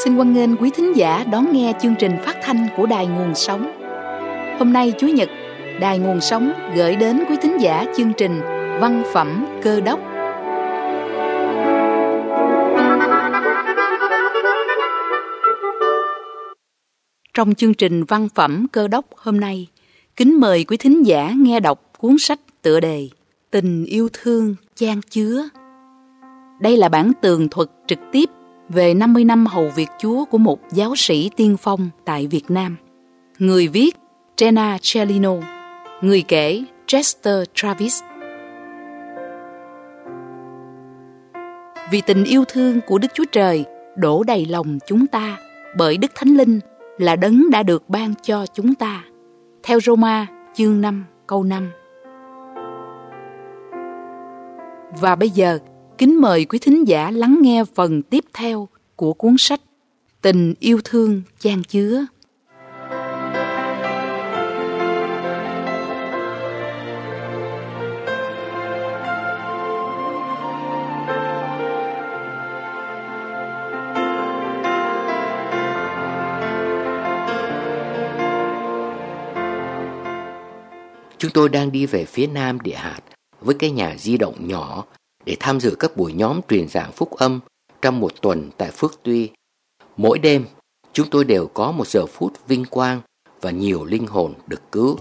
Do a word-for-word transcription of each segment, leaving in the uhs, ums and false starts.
Xin hoan nghênh quý thính giả đón nghe chương trình phát thanh của Đài Nguồn Sống. Hôm nay Chủ nhật, Đài Nguồn Sống gửi đến quý thính giả chương trình Văn phẩm Cơ đốc. Trong chương trình Văn phẩm Cơ đốc hôm nay, kính mời quý thính giả nghe đọc cuốn sách tựa đề Tình yêu thương chan chứa. Đây là bản tường thuật trực tiếp về năm mươi năm hầu việc Chúa của một giáo sĩ tiên phong tại Việt Nam. Người viết Jenna Cellino, người kể Chester Travis. Vì tình yêu thương của Đức Chúa Trời đổ đầy lòng chúng ta bởi Đức Thánh Linh là đấng đã được ban cho chúng ta. Theo Roma chương năm câu năm. Và bây giờ, kính mời quý thính giả lắng nghe phần tiếp theo của cuốn sách Tình yêu thương chan chứa. Chúng tôi đang đi về phía nam địa hạt với cái nhà di động nhỏ để tham dự các buổi nhóm truyền giảng phúc âm trong một tuần tại Phước Tuy. Mỗi đêm, chúng tôi đều có một giờ phút vinh quang và nhiều linh hồn được cứu.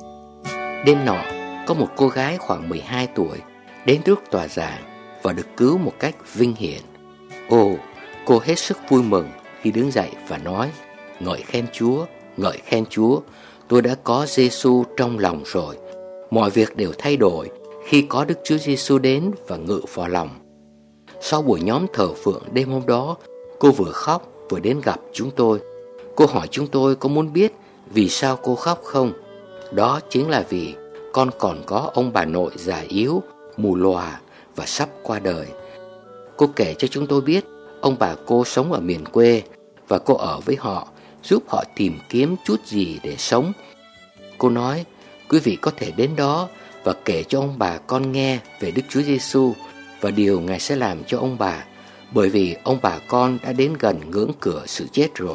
Đêm nọ, có một cô gái khoảng mười hai tuổi đến trước tòa giảng và được cứu một cách vinh hiển. Ồ, cô hết sức vui mừng khi đứng dậy và nói: ngợi khen Chúa, ngợi khen Chúa, tôi đã có Giêsu trong lòng rồi. Mọi việc đều thay đổi khi có Đức Chúa Giêsu đến và ngự vào lòng. Sau buổi nhóm thờ phượng đêm hôm đó, cô vừa khóc vừa đến gặp chúng tôi. Cô hỏi chúng tôi có muốn biết vì sao cô khóc không. Đó chính là vì con còn có ông bà nội già yếu, mù lòa và sắp qua đời. Cô kể cho chúng tôi biết ông bà cô sống ở miền quê và cô ở với họ, giúp họ tìm kiếm chút gì để sống. Cô nói: quý vị có thể đến đó và kể cho ông bà con nghe về Đức Chúa Giêsu và điều Ngài sẽ làm cho ông bà, bởi vì ông bà con đã đến gần ngưỡng cửa sự chết rồi.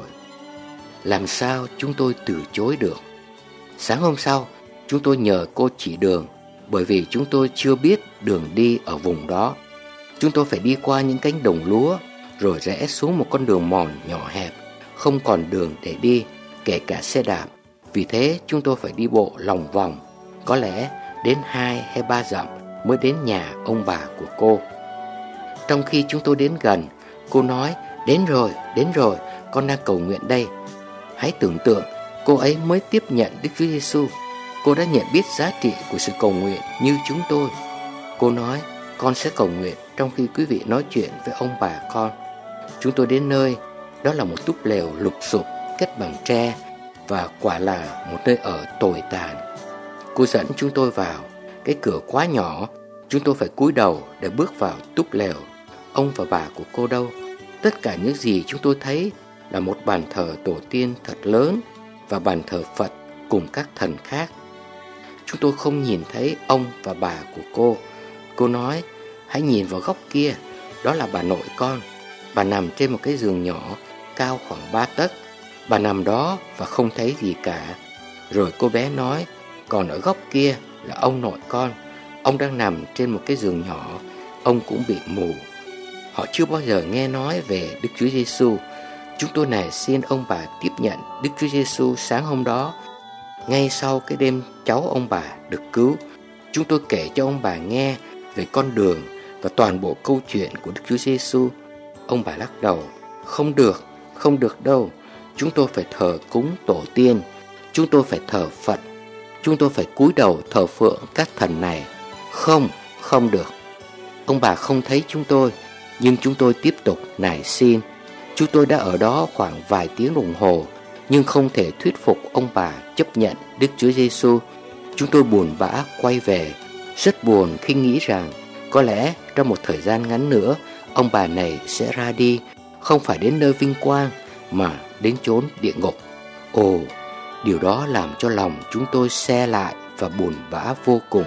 Làm sao chúng tôi từ chối được? Sáng hôm sau, chúng tôi nhờ cô chỉ đường, bởi vì chúng tôi chưa biết đường đi ở vùng đó. Chúng tôi phải đi qua những cánh đồng lúa, rồi rẽ xuống một con đường mòn nhỏ hẹp, không còn đường để đi, kể cả xe đạp. Vì thế chúng tôi phải đi bộ lòng vòng, có lẽ đến hai hay ba dặm mới đến nhà ông bà của cô. Trong khi chúng tôi đến gần, cô nói: đến rồi, đến rồi, con đang cầu nguyện đây. Hãy tưởng tượng, cô ấy mới tiếp nhận Đức Chúa Giêsu. Cô đã nhận biết giá trị của sự cầu nguyện như chúng tôi. Cô nói: con sẽ cầu nguyện trong khi quý vị nói chuyện với ông bà con. Chúng tôi đến nơi, đó là một túp lều lụp xụp kết bằng tre và quả là một nơi ở tồi tàn. Cô dẫn chúng tôi vào. Cái cửa quá nhỏ, chúng tôi phải cúi đầu để bước vào túp lều. Ông và bà của cô đâu? Tất cả những gì chúng tôi thấy là một bàn thờ tổ tiên thật lớn và bàn thờ Phật cùng các thần khác. Chúng tôi không nhìn thấy ông và bà của cô. Cô nói: hãy nhìn vào góc kia, đó là bà nội con. Bà nằm trên một cái giường nhỏ cao khoảng ba tấc. Bà nằm đó và không thấy gì cả. Rồi cô bé nói: còn ở góc kia là ông nội con. Ông đang nằm trên một cái giường nhỏ. Ông cũng bị mù. Họ chưa bao giờ nghe nói về Đức Chúa Giêsu. Chúng tôi nài xin ông bà tiếp nhận Đức Chúa Giêsu sáng hôm đó. Ngay sau cái đêm cháu ông bà được cứu, chúng tôi kể cho ông bà nghe về con đường và toàn bộ câu chuyện của Đức Chúa Giêsu. Ông bà lắc đầu: không được, không được đâu. Chúng tôi phải thờ cúng tổ tiên, chúng tôi phải thờ Phật, chúng tôi phải cúi đầu thờ phượng các thần này. Không, không được. Ông bà không thấy chúng tôi, nhưng chúng tôi tiếp tục nài xin. Chúng tôi đã ở đó khoảng vài tiếng đồng hồ, nhưng không thể thuyết phục ông bà chấp nhận Đức Chúa Giêsu. Chúng tôi buồn bã quay về, rất buồn khi nghĩ rằng có lẽ trong một thời gian ngắn nữa, ông bà này sẽ ra đi, không phải đến nơi vinh quang mà đến chốn địa ngục. Ồ, điều đó làm cho lòng chúng tôi se lại và buồn bã vô cùng.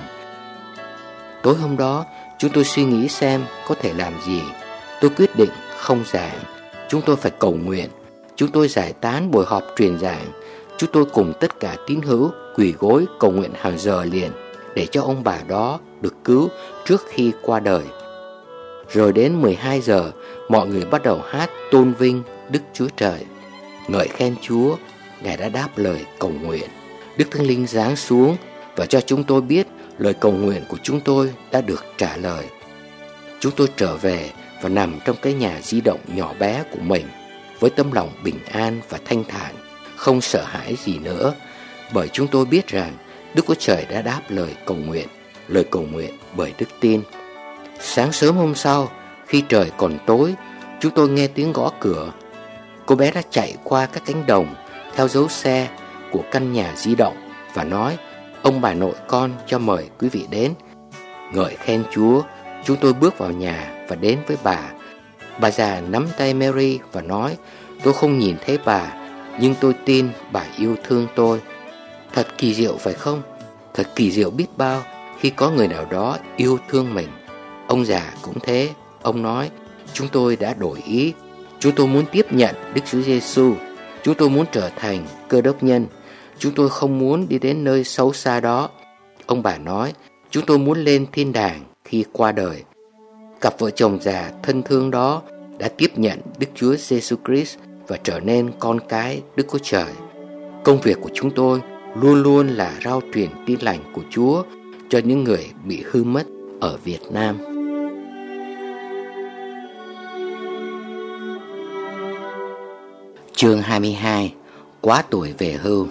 Tối hôm đó, chúng tôi suy nghĩ xem có thể làm gì. Tôi quyết định không giảng. Chúng tôi phải cầu nguyện. Chúng tôi giải tán buổi họp truyền giảng. Chúng tôi cùng tất cả tín hữu quỳ gối cầu nguyện hàng giờ liền để cho ông bà đó được cứu trước khi qua đời. Rồi đến mười hai giờ, mọi người bắt đầu hát tôn vinh Đức Chúa Trời, ngợi khen Chúa. Ngài đã đáp lời cầu nguyện. Đức Thánh Linh giáng xuống và cho chúng tôi biết lời cầu nguyện của chúng tôi đã được trả lời. Chúng tôi trở về và nằm trong cái nhà di động nhỏ bé của mình với tấm lòng bình an và thanh thản, không sợ hãi gì nữa, bởi chúng tôi biết rằng Đức Chúa Trời đã đáp lời cầu nguyện, lời cầu nguyện bởi đức tin. Sáng sớm hôm sau, khi trời còn tối, chúng tôi nghe tiếng gõ cửa. Cô bé đã chạy qua các cánh đồng theo dấu xe của căn nhà di động và nói: ông bà nội con cho mời quý vị đến. Ngợi khen Chúa, chúng tôi bước vào nhà và đến với bà. Bà già nắm tay Mary và nói: tôi không nhìn thấy bà, nhưng tôi tin bà yêu thương tôi. Thật kỳ diệu phải không? Thật kỳ diệu biết bao khi có người nào đó yêu thương mình. Ông già cũng thế. Ông nói: chúng tôi đã đổi ý. Chúng tôi muốn tiếp nhận Đức Chúa Giêsu. Chúng tôi muốn trở thành cơ đốc nhân. Chúng tôi không muốn đi đến nơi xấu xa đó. Ông bà nói: chúng tôi muốn lên thiên đàng khi qua đời. Cặp vợ chồng già thân thương đó đã tiếp nhận Đức Chúa Giêsu Christ và trở nên con cái Đức Chúa Trời. Công việc của chúng tôi luôn luôn là rao truyền tin lành của Chúa cho những người bị hư mất ở Việt Nam. Chương hai mươi hai. Quá tuổi về hưu.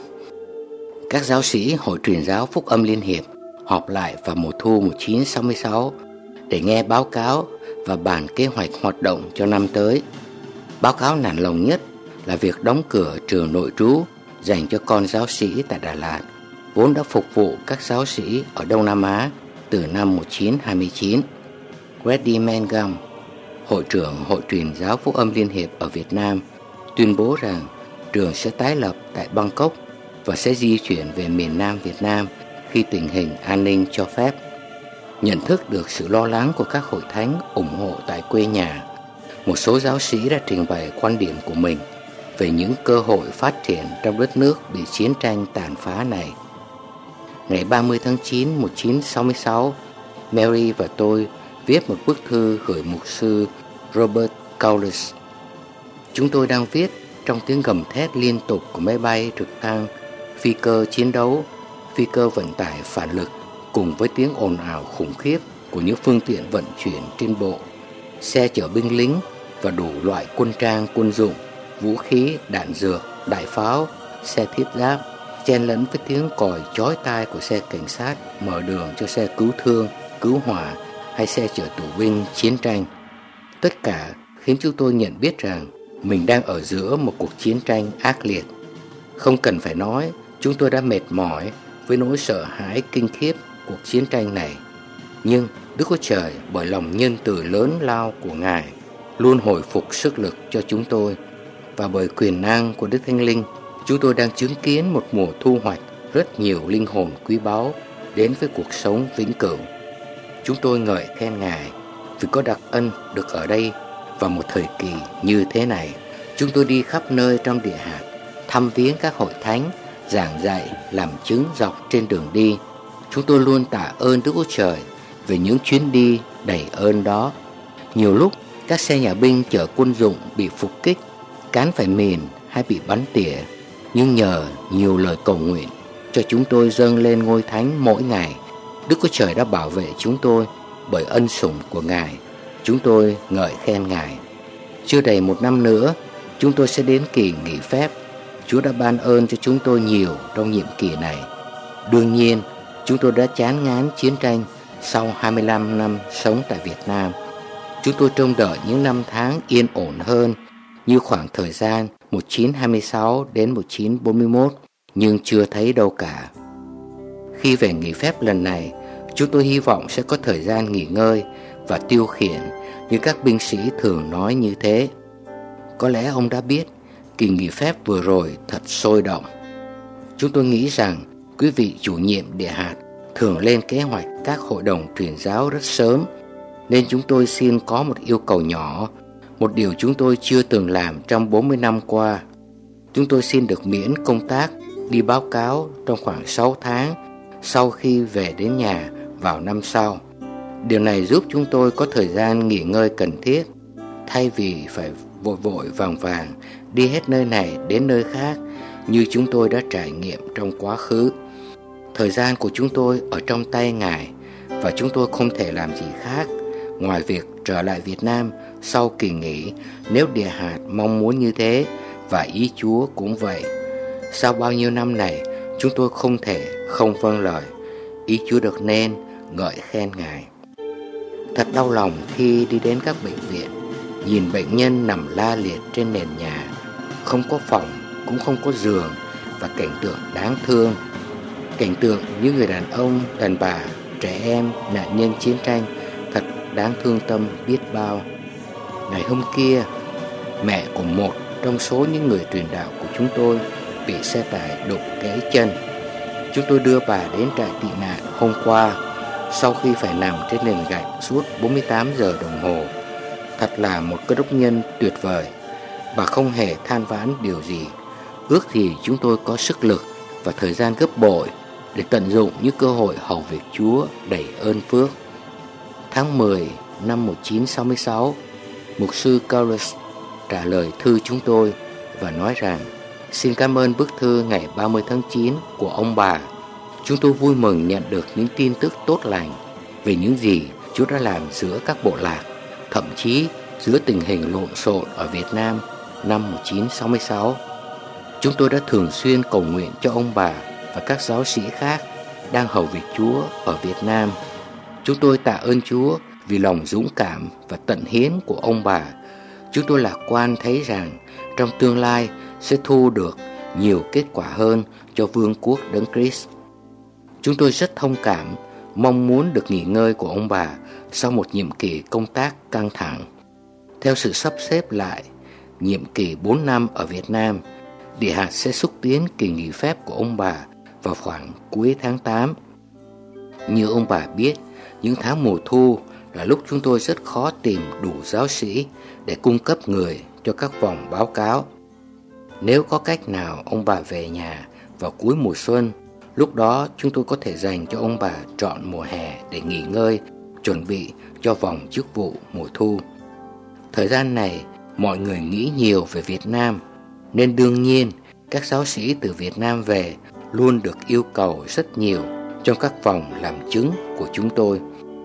Các giáo sĩ Hội Truyền giáo Phúc âm Liên hiệp họp lại vào mùa thu một nghìn chín trăm sáu mươi sáu để nghe báo cáo và bàn kế hoạch hoạt động cho năm tới. Báo cáo nản lòng nhất là việc đóng cửa trường nội trú dành cho con giáo sĩ tại Đà Lạt, vốn đã phục vụ các giáo sĩ ở Đông Nam Á từ năm một nghìn chín trăm hai mươi chín. Grady Mangum, Hội trưởng Hội Truyền giáo Phúc âm Liên hiệp ở Việt Nam, tuyên bố rằng trường sẽ tái lập tại Bangkok và sẽ di chuyển về miền Nam Việt Nam khi tình hình an ninh cho phép. Nhận thức được sự lo lắng của các hội thánh ủng hộ tại quê nhà, một số giáo sĩ đã trình bày quan điểm của mình về những cơ hội phát triển trong đất nước bị chiến tranh tàn phá này. Ngày ba mươi tháng chín năm một nghìn chín trăm sáu mươi sáu, Mary và tôi viết một bức thư gửi mục sư Robert Cowles. Chúng tôi đang viết trong tiếng gầm thét liên tục của máy bay trực thăng, phi cơ chiến đấu, phi cơ vận tải phản lực, cùng với tiếng ồn ào khủng khiếp của những phương tiện vận chuyển trên bộ, xe chở binh lính và đủ loại quân trang quân dụng, vũ khí, đạn dược, đại pháo, xe thiết giáp, chen lẫn với tiếng còi chói tai của xe cảnh sát mở đường cho xe cứu thương, cứu hỏa hay xe chở tù binh chiến tranh. Tất cả khiến chúng tôi nhận biết rằng mình đang ở giữa một cuộc chiến tranh ác liệt. Không cần phải nói, chúng tôi đã mệt mỏi với nỗi sợ hãi kinh khiếp cuộc chiến tranh này. Nhưng Đức Chúa Trời bởi lòng nhân từ lớn lao của Ngài luôn hồi phục sức lực cho chúng tôi, và bởi quyền năng của Đức Thánh Linh, chúng tôi đang chứng kiến một mùa thu hoạch rất nhiều linh hồn quý báu đến với cuộc sống vĩnh cửu. Chúng tôi ngợi khen Ngài vì có đặc ân được ở đây vào một thời kỳ như thế này. Chúng tôi đi khắp nơi trong địa hạt, thăm viếng các hội thánh, giảng dạy, làm chứng dọc trên đường đi. Chúng tôi luôn tạ ơn Đức Chúa Trời về những chuyến đi đầy ơn đó. Nhiều lúc các xe nhà binh chở quân dụng bị phục kích, cán phải mìn hay bị bắn tỉa, nhưng nhờ nhiều lời cầu nguyện cho chúng tôi dâng lên ngôi thánh mỗi ngày, Đức Chúa Trời đã bảo vệ chúng tôi bởi ân sủng của Ngài. Chúng tôi ngợi khen Ngài. Chưa đầy một năm nữa, chúng tôi sẽ đến kỳ nghỉ phép. Chúa đã ban ơn cho chúng tôi nhiều trong nhiệm kỳ này. Đương nhiên, chúng tôi đã chán ngán chiến tranh sau hai mươi lăm năm sống tại Việt Nam. Chúng tôi trông đợi những năm tháng yên ổn hơn, như khoảng thời gian một nghìn chín trăm hai mươi sáu đến một nghìn chín trăm bốn mươi mốt, nhưng chưa thấy đâu cả. Khi về nghỉ phép lần này, chúng tôi hy vọng sẽ có thời gian nghỉ ngơi và tiêu khiển như các binh sĩ thường nói như thế. Có lẽ ông đã biết, kỳ nghỉ phép vừa rồi thật sôi động. Chúng tôi nghĩ rằng quý vị chủ nhiệm địa hạt thường lên kế hoạch các hội đồng truyền giáo rất sớm, nên chúng tôi xin có một yêu cầu nhỏ một điều chúng tôi chưa từng làm trong bốn mươi năm qua. Chúng tôi xin được miễn công tác đi báo cáo trong khoảng sáu tháng sau khi về đến nhà vào năm sau. Điều này giúp chúng tôi có thời gian nghỉ ngơi cần thiết, thay vì phải vội vội vàng vàng đi hết nơi này đến nơi khác như chúng tôi đã trải nghiệm trong quá khứ. Thời gian của chúng tôi ở trong tay Ngài, và chúng tôi không thể làm gì khác ngoài việc trở lại Việt Nam sau kỳ nghỉ nếu Địa Hạt mong muốn như thế, và ý Chúa cũng vậy. Sau bao nhiêu năm này, chúng tôi không thể không vâng lời. Ý Chúa được nên ngợi khen Ngài. Thật đau lòng khi đi đến các bệnh viện, nhìn bệnh nhân nằm la liệt trên nền nhà, không có phòng, cũng không có giường, và cảnh tượng đáng thương. Cảnh tượng những người đàn ông, đàn bà, trẻ em, nạn nhân chiến tranh thật đáng thương tâm biết bao. Ngày hôm kia, mẹ của một trong số những người truyền đạo của chúng tôi bị xe tải đụng gãy chân. Chúng tôi đưa bà đến trại tị nạn hôm qua sau khi phải nằm trên nền gạch suốt bốn mươi tám giờ đồng hồ. Thật là một cơ đốc nhân tuyệt vời. Bà không hề than vãn điều gì. Ước gì chúng tôi có sức lực và thời gian gấp bội để tận dụng những cơ hội hầu việc Chúa đầy ơn phước. Tháng mười năm một nghìn chín trăm sáu mươi sáu, mục sư Carlos trả lời thư chúng tôi và nói rằng: xin cảm ơn bức thư ngày ba mươi tháng chín của ông bà. Chúng tôi vui mừng nhận được những tin tức tốt lành về những gì Chúa đã làm giữa các bộ lạc, thậm chí giữa tình hình lộn xộn ở Việt Nam năm một nghìn chín trăm sáu mươi sáu. Chúng tôi đã thường xuyên cầu nguyện cho ông bà và các giáo sĩ khác đang hầu việc Chúa ở Việt Nam. Chúng tôi tạ ơn Chúa vì lòng dũng cảm và tận hiến của ông bà. Chúng tôi lạc quan thấy rằng trong tương lai sẽ thu được nhiều kết quả hơn cho vương quốc Đấng Christ. Chúng tôi rất thông cảm, mong muốn được nghỉ ngơi của ông bà sau một nhiệm kỳ công tác căng thẳng. Theo sự sắp xếp lại nhiệm kỳ bốn năm ở Việt Nam, Địa Hạt sẽ xúc tiến kỳ nghỉ phép của ông bà vào khoảng cuối tháng tám. Như ông bà biết, những tháng mùa thu là lúc chúng tôi rất khó tìm đủ giáo sĩ để cung cấp người cho các vòng báo cáo. Nếu có cách nào ông bà về nhà vào cuối mùa xuân, lúc đó chúng tôi có thể dành cho ông bà trọn mùa hè để nghỉ ngơi, chuẩn bị cho vòng chức vụ mùa thu. Thời gian này, mọi người nghĩ nhiều về Việt Nam, nên đương nhiên các giáo sĩ từ Việt Nam về luôn được yêu cầu rất nhiều trong các vòng làm chứng của chúng tôi.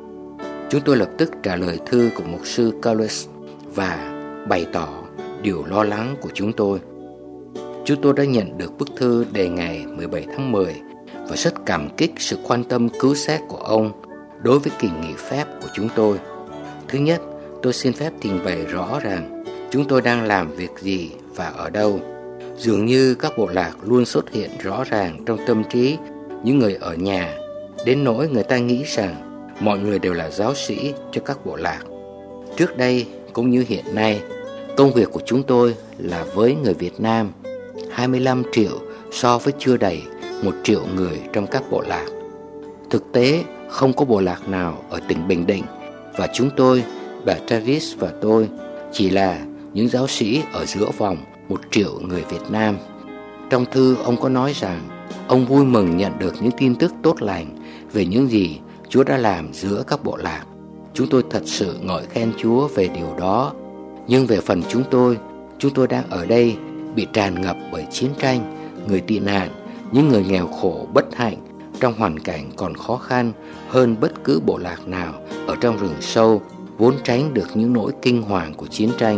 Chúng tôi lập tức trả lời thư của mục sư Carlos và bày tỏ điều lo lắng của chúng tôi. Chúng tôi đã nhận được bức thư đề ngày mười bảy tháng mười và rất cảm kích sự quan tâm cứu xét của ông đối với kỳ nghỉ phép của chúng tôi. Thứ nhất, tôi xin phép trình bày rõ rằng chúng tôi đang làm việc gì và ở đâu. Dường như các bộ lạc luôn xuất hiện rõ ràng trong tâm trí những người ở nhà, đến nỗi người ta nghĩ rằng mọi người đều là giáo sĩ cho các bộ lạc. Trước đây cũng như hiện nay, công việc của chúng tôi là với người Việt Nam, hai mươi lăm triệu so với chưa đầy một triệu người trong các bộ lạc. Thực tế, không có bộ lạc nào ở tỉnh Bình Định, và chúng tôi, bà Travis và tôi, chỉ là những giáo sĩ ở giữa vòng một triệu người Việt Nam. Trong thư, ông có nói rằng ông vui mừng nhận được những tin tức tốt lành về những gì Chúa đã làm giữa các bộ lạc. Chúng tôi thật sự ngợi khen Chúa về điều đó. Nhưng về phần chúng tôi, chúng tôi đang ở đây bị tràn ngập bởi chiến tranh, người tị nạn, những người nghèo khổ bất hạnh trong hoàn cảnh còn khó khăn hơn bất cứ bộ lạc nào ở trong rừng sâu, vốn tránh được những nỗi kinh hoàng của chiến tranh.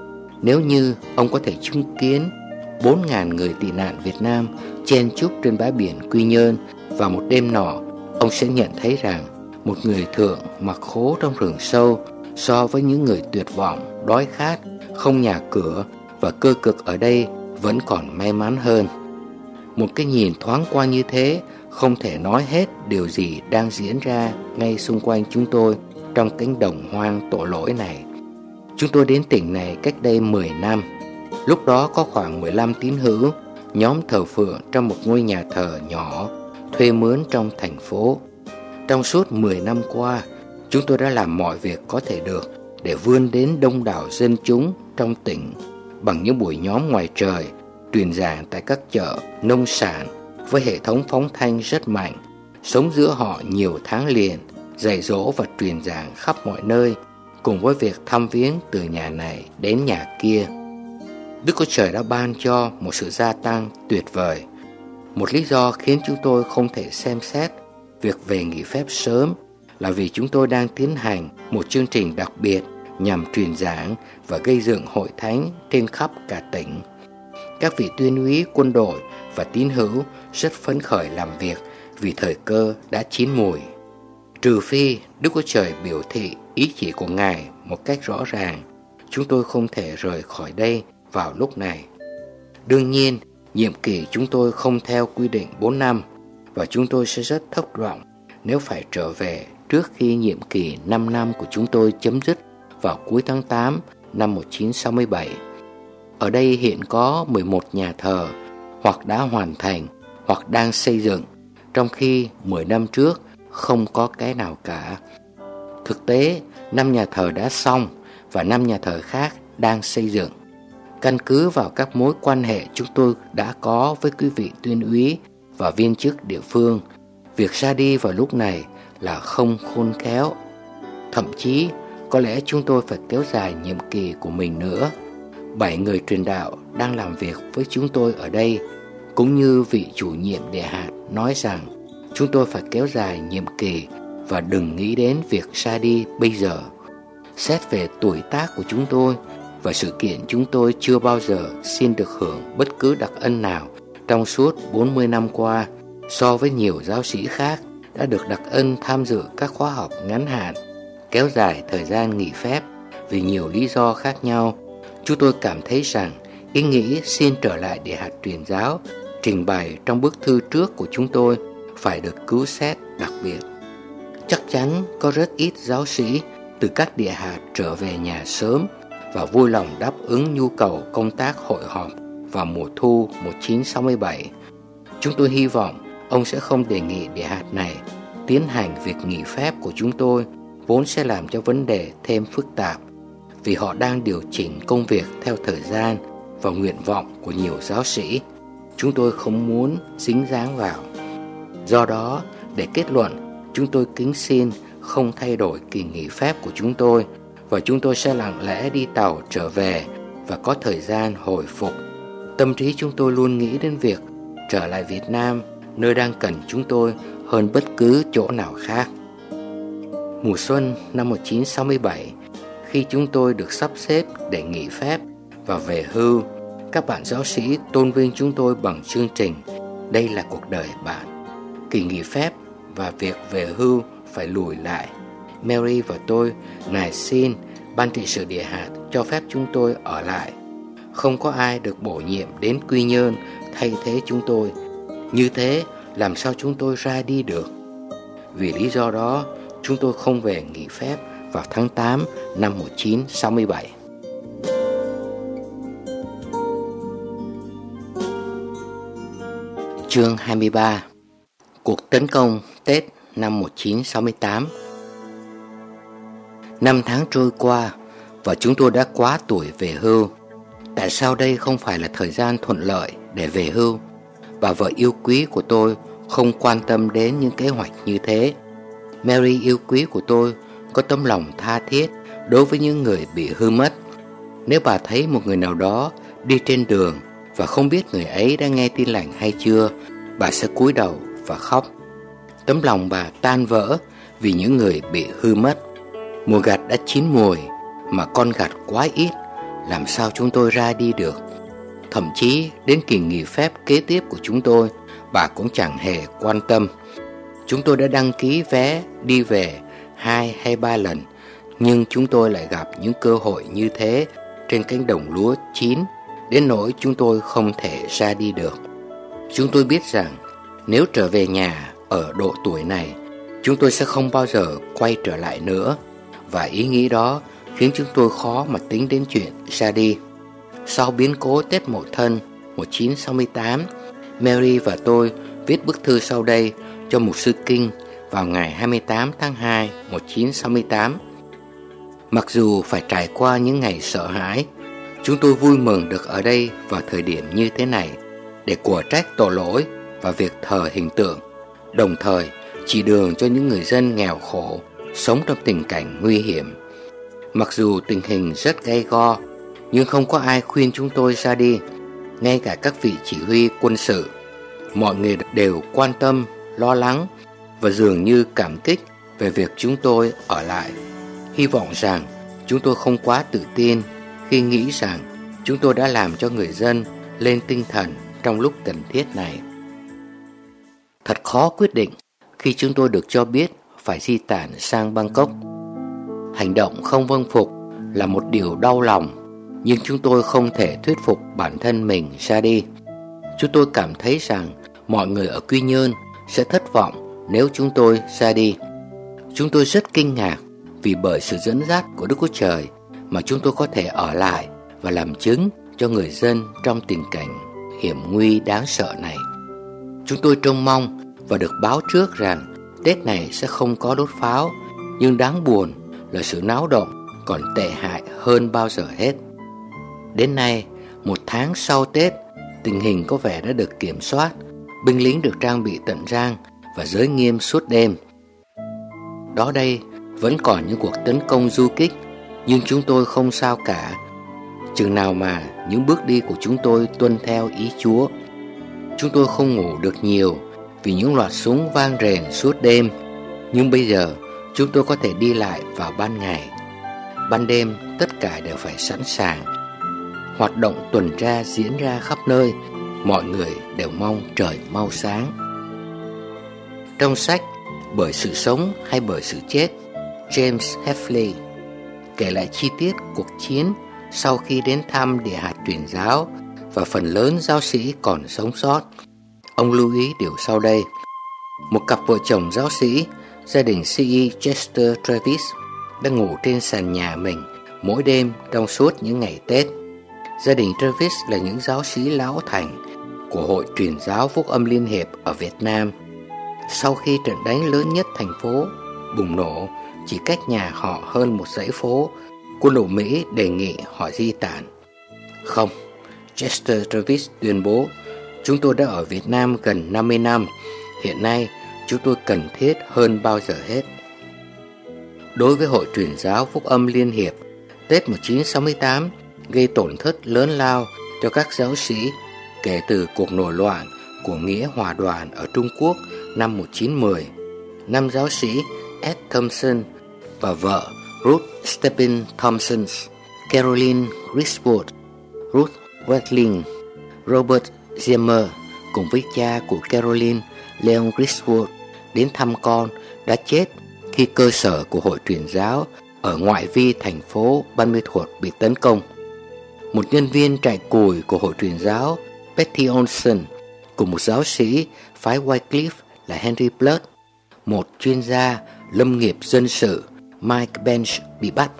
Nếu như ông có thể chứng kiến bốn nghìn người tị nạn Việt Nam chen chúc trên bãi biển Quy Nhơn vào một đêm nọ, ông sẽ nhận thấy rằng một người thượng mặc khố trong rừng sâu so với những người tuyệt vọng, đói khát, không nhà cửa và cơ cực ở đây vẫn còn may mắn hơn. Một cái nhìn thoáng qua như thế không thể nói hết điều gì đang diễn ra ngay xung quanh chúng tôi trong cánh đồng hoang tội lỗi này. Chúng tôi đến tỉnh này cách đây mười năm. Lúc đó có khoảng mười lăm tín hữu, nhóm thờ phượng trong một ngôi nhà thờ nhỏ thuê mướn trong thành phố. Trong suốt mười năm qua, chúng tôi đã làm mọi việc có thể được để vươn đến đông đảo dân chúng trong tỉnh bằng những buổi nhóm ngoài trời, truyền giảng tại các chợ, nông sản với hệ thống phóng thanh rất mạnh, sống giữa họ nhiều tháng liền, dạy dỗ và truyền giảng khắp mọi nơi, cùng với việc thăm viếng từ nhà này đến nhà kia. Đức Chúa Trời đã ban cho một sự gia tăng tuyệt vời. Một lý do khiến chúng tôi không thể xem xét việc về nghỉ phép sớm là vì chúng tôi đang tiến hành một chương trình đặc biệt nhằm truyền giảng và gây dựng hội thánh trên khắp cả tỉnh. Các vị tuyên úy quân đội và tín hữu rất phấn khởi làm việc vì thời cơ đã chín mùi. Trừ phi Đức Chúa Trời biểu thị ý chỉ của Ngài một cách rõ ràng, chúng tôi không thể rời khỏi đây vào lúc này. Đương nhiên, nhiệm kỳ chúng tôi không theo quy định bốn năm và chúng tôi sẽ rất thất vọng nếu phải trở về trước khi nhiệm kỳ năm năm của chúng tôi chấm dứt vào cuối tháng tám năm một nghìn chín trăm sáu mươi bảy. Ở đây hiện có mười một nhà thờ, hoặc đã hoàn thành hoặc đang xây dựng, trong khi mười năm trước không có cái nào cả. Thực tế, năm nhà thờ đã xong và năm nhà thờ khác đang xây dựng. Căn cứ vào các mối quan hệ chúng tôi đã có với quý vị tuyên úy và viên chức địa phương, việc ra đi vào lúc này là không khôn khéo. Thậm chí, có lẽ chúng tôi phải kéo dài nhiệm kỳ của mình nữa. Bảy người truyền đạo đang làm việc với chúng tôi ở đây, cũng như vị chủ nhiệm địa hạt nói rằng chúng tôi phải kéo dài nhiệm kỳ và đừng nghĩ đến việc ra đi bây giờ. Xét về tuổi tác của chúng tôi và sự kiện, chúng tôi chưa bao giờ xin được hưởng bất cứ đặc ân nào trong suốt bốn mươi năm qua, so với nhiều giáo sĩ khác đã được đặc ân tham dự các khóa học ngắn hạn, kéo dài thời gian nghỉ phép vì nhiều lý do khác nhau. Chúng tôi cảm thấy rằng ý nghĩ xin trở lại địa hạt truyền giáo trình bày trong bức thư trước của chúng tôi phải được cứu xét đặc biệt. Chắc chắn có rất ít giáo sĩ từ các địa hạt trở về nhà sớm và vui lòng đáp ứng nhu cầu công tác hội họp vào mùa thu một nghìn chín trăm sáu mươi bảy. Chúng tôi hy vọng ông sẽ không đề nghị địa hạt này tiến hành việc nghỉ phép của chúng tôi, vốn sẽ làm cho vấn đề thêm phức tạp, vì họ đang điều chỉnh công việc theo thời gian và nguyện vọng của nhiều giáo sĩ. Chúng tôi không muốn dính dáng vào. Do đó, để kết luận, chúng tôi kính xin không thay đổi kỳ nghỉ phép của chúng tôi, và chúng tôi sẽ lặng lẽ đi tàu trở về và có thời gian hồi phục. Tâm trí chúng tôi luôn nghĩ đến việc trở lại Việt Nam, nơi đang cần chúng tôi hơn bất cứ chỗ nào khác. Mùa xuân năm một nghìn chín trăm sáu mươi bảy, khi chúng tôi được sắp xếp để nghỉ phép và về hưu, các bạn giáo sĩ tôn vinh chúng tôi bằng chương trình "Đây là cuộc đời bạn". Kỳ nghỉ phép và việc về hưu phải lùi lại. Mary và tôi nài xin ban trị sự địa hạt cho phép chúng tôi ở lại. Không có ai được bổ nhiệm đến Quy Nhơn thay thế chúng tôi. Như thế làm sao chúng tôi ra đi được? Vì lý do đó, chúng tôi không về nghỉ phép vào tháng tám năm một nghìn chín trăm sáu mươi bảy. Chương hai mươi ba. Cuộc tấn công Tết năm một nghìn chín trăm sáu mươi tám. Năm tháng trôi qua và chúng tôi đã quá tuổi về hưu. Tại sao đây không phải là thời gian thuận lợi để về hưu? Bà vợ yêu quý của tôi không quan tâm đến những kế hoạch như thế. Mary yêu quý của tôi có tấm lòng tha thiết đối với những người bị hư mất. Nếu bà thấy một người nào đó đi trên đường và không biết người ấy đã nghe tin lành hay chưa, bà sẽ cúi đầu và khóc. Tấm lòng bà tan vỡ vì những người bị hư mất. Mùa gặt đã chín mùi mà con gặt quá ít, làm sao chúng tôi ra đi được? Thậm chí đến kỳ nghỉ phép kế tiếp của chúng tôi, bà cũng chẳng hề quan tâm. Chúng tôi đã đăng ký vé đi về hai hay ba lần, nhưng chúng tôi lại gặp những cơ hội như thế trên cánh đồng lúa chín, đến nỗi chúng tôi không thể ra đi được. Chúng tôi biết rằng nếu trở về nhà ở độ tuổi này, chúng tôi sẽ không bao giờ quay trở lại nữa, và ý nghĩ đó khiến chúng tôi khó mà tính đến chuyện ra đi. Sau biến cố Tết Mậu Thân một nghìn chín trăm sáu mươi tám, Mary và tôi viết bức thư sau đây cho mục sư Kinh vào ngày hai mươi tám tháng hai một nghìn chín trăm sáu mươi tám. Mặc dù phải trải qua những ngày sợ hãi, chúng tôi vui mừng được ở đây vào thời điểm như thế này để của trách tội lỗi và việc thờ hình tượng, đồng thời chỉ đường cho những người dân nghèo khổ sống trong tình cảnh nguy hiểm. Mặc dù tình hình rất gay go, nhưng không có ai khuyên chúng tôi ra đi, ngay cả các vị chỉ huy quân sự. Mọi người đều quan tâm, lo lắng và dường như cảm kích về việc chúng tôi ở lại. Hy vọng rằng chúng tôi không quá tự tin khi nghĩ rằng chúng tôi đã làm cho người dân lên tinh thần trong lúc cần thiết này. Thật khó quyết định khi chúng tôi được cho biết phải di tản sang Bangkok. Hành động không vâng phục là một điều đau lòng, nhưng chúng tôi không thể thuyết phục bản thân mình ra đi. Chúng tôi cảm thấy rằng mọi người ở Quy Nhơn sẽ thất vọng nếu chúng tôi ra đi. Chúng tôi rất kinh ngạc vì bởi sự dẫn dắt của Đức Chúa Trời mà chúng tôi có thể ở lại và làm chứng cho người dân trong tình cảnh hiểm nguy đáng sợ này. Chúng tôi trông mong và được báo trước rằng Tết này sẽ không có đốt pháo, nhưng đáng buồn là sự náo động còn tệ hại hơn bao giờ hết. Đến nay, một tháng sau Tết, tình hình có vẻ đã được kiểm soát, binh lính được trang bị tận rang và giới nghiêm suốt đêm. Đó đây vẫn còn những cuộc tấn công du kích, nhưng chúng tôi không sao cả, chừng nào mà những bước đi của chúng tôi tuân theo ý Chúa. Chúng tôi không ngủ được nhiều vì những loạt súng vang rền suốt đêm, nhưng bây giờ chúng tôi có thể đi lại vào ban ngày. Ban đêm tất cả đều phải sẵn sàng. Hoạt động tuần tra diễn ra khắp nơi, mọi người đều mong trời mau sáng. Trong sách Bởi sự sống hay bởi sự chết, James Heffley kể lại chi tiết cuộc chiến sau khi đến thăm địa hạt truyền giáo và phần lớn giáo sĩ còn sống sót. Ông lưu ý điều sau đây. Một cặp vợ chồng giáo sĩ, gia đình xê e Chester Travis, đang ngủ trên sàn nhà mình mỗi đêm trong suốt những ngày Tết. Gia đình Travis là những giáo sĩ lão thành của Hội Truyền giáo Phúc âm Liên hiệp ở Việt Nam. Sau khi trận đánh lớn nhất thành phố bùng nổ, chỉ cách nhà họ hơn một dãy phố, quân đội Mỹ đề nghị họ di tản. Không, Chester Travis tuyên bố, chúng tôi đã ở Việt Nam gần năm mươi năm, hiện nay chúng tôi cần thiết hơn bao giờ hết. Đối với Hội Truyền giáo Phúc âm Liên hiệp, Tết một nghìn chín trăm sáu mươi tám gây tổn thất lớn lao cho các giáo sĩ kể từ cuộc nổi loạn của Nghĩa Hòa đoàn ở Trung Quốc năm một nghìn chín trăm mười. Năm giáo sĩ Ed Thompson và vợ Ruth Stephen Thompson, Caroline Griswold, Ruth Wetling, Robert Zimmer cùng với cha của Caroline, Leon Griswold đến thăm con đã chết khi cơ sở của Hội Truyền giáo ở ngoại vi thành phố Ban Mê Thuột bị tấn công. Một nhân viên trại cùi của Hội Truyền giáo, Betty Olson, cùng một giáo sĩ phái Wycliffe là Henry Blood, một chuyên gia lâm nghiệp dân sự, Mike Bench bị bắt.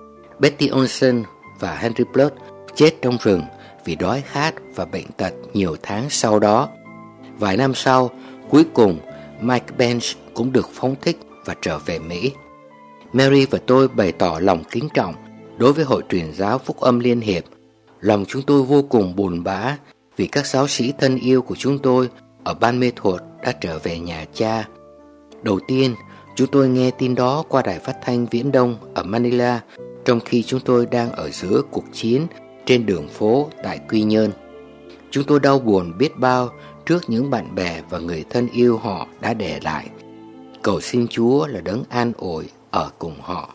Betty Olson và Henry Blood chết trong rừng vì đói khát và bệnh tật nhiều tháng sau đó. Vài năm sau, cuối cùng Mike Bench cũng được phóng thích và trở về Mỹ. Mary và tôi bày tỏ lòng kính trọng đối với Hội Truyền giáo Phúc âm Liên hiệp. Lòng chúng tôi vô cùng buồn bã vì các giáo sĩ thân yêu của chúng tôi ở Ban Mê Thuột đã trở về nhà cha. Đầu tiên, chúng tôi nghe tin đó qua đài phát thanh Viễn Đông ở Manila, trong khi chúng tôi đang ở giữa cuộc chiến trên đường phố tại Quy Nhơn. Chúng tôi đau buồn biết bao trước những bạn bè và người thân yêu họ đã để lại. Cầu xin Chúa là đấng an ủi ở cùng họ.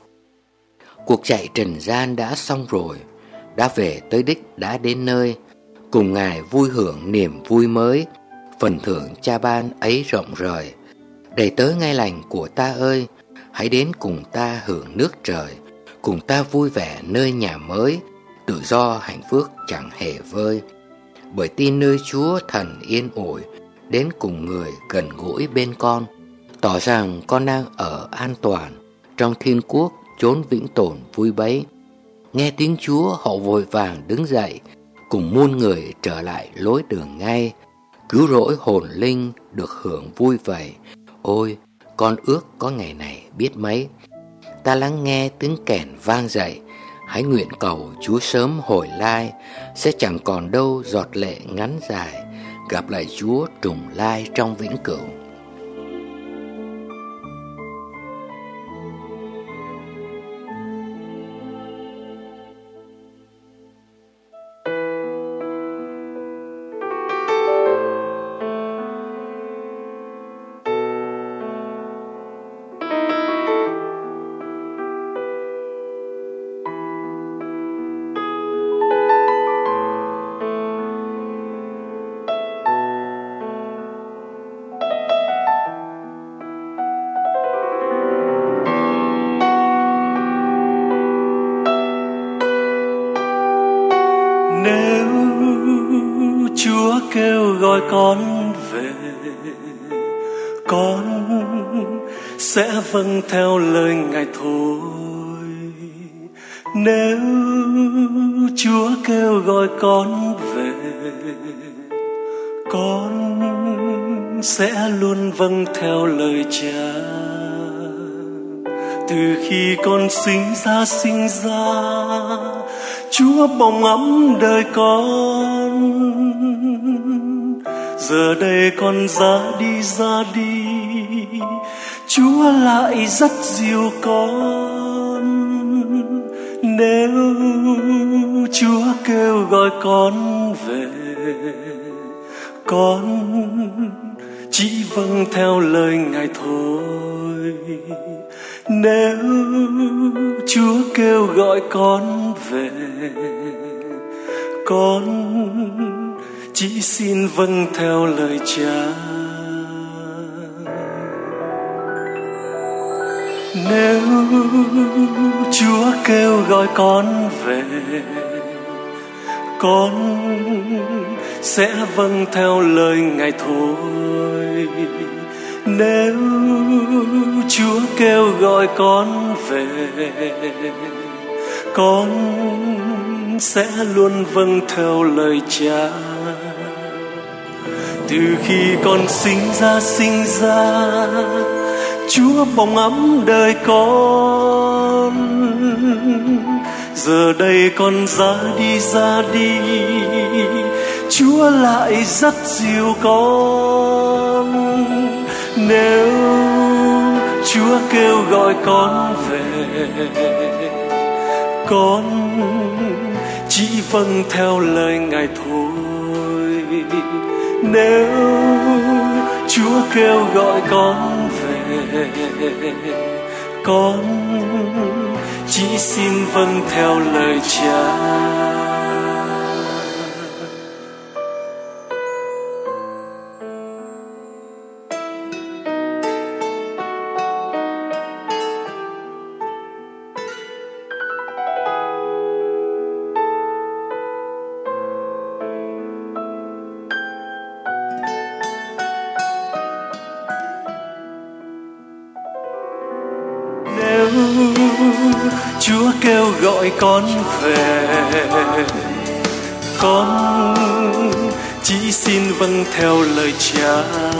Cuộc chạy trần gian đã xong rồi, đã về tới đích, đã đến nơi. Cùng Ngài vui hưởng niềm vui mới, phần thưởng cha ban ấy rộng rời. Đầy tớ ngay lành của ta ơi, hãy đến cùng ta hưởng nước trời, cùng ta vui vẻ nơi nhà mới, tự do hạnh phúc chẳng hề vơi. Bởi tin nơi Chúa thần yên ủi, đến cùng người gần gũi bên con, tỏ rằng con đang ở an toàn trong thiên quốc chốn vĩnh tồn vui bấy. Nghe tiếng Chúa họ vội vàng đứng dậy, cùng muôn người trở lại lối đường ngay, cứu rỗi hồn linh được hưởng vui vầy. Ôi, con ước có ngày này biết mấy. ta lắng nghe tiếng kèn vang dậy. Hãy nguyện cầu Chúa sớm hồi lai, sẽ chẳng còn đâu giọt lệ ngắn dài, gặp lại Chúa trùng lai trong vĩnh cửu. Nếu Chúa kêu gọi con về, con sẽ vâng theo lời Ngài thôi. Nếu Chúa kêu gọi con về, con sẽ luôn vâng theo lời Cha. Từ khi con sinh ra sinh ra, Chúa bồng ấm đời con. Giờ đây con ra đi ra đi, Chúa lại dắt dìu con. Nếu Chúa kêu gọi con về, con chỉ vâng theo lời Ngài thôi. Nếu Chúa kêu gọi con về, con chỉ xin vâng theo lời Cha. Nếu Chúa kêu gọi con về, con sẽ vâng theo lời Ngài thôi. Nếu Chúa kêu gọi con về, con sẽ luôn vâng theo lời Cha. Từ khi con sinh ra sinh ra, Chúa bồng ấm đời con. Giờ đây con ra đi ra đi, Chúa lại dắt dìu con. Nếu Chúa kêu gọi con về, con chỉ vâng theo lời Ngài thôi. Nếu Chúa kêu gọi con về, con chỉ xin vâng theo lời Cha. Nếu Chúa kêu gọi con về, con chỉ xin vâng theo lời Cha.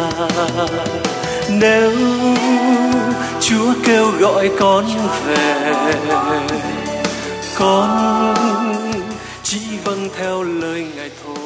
Nếu Chúa kêu gọi con về, con chỉ vâng theo lời Ngài thôi.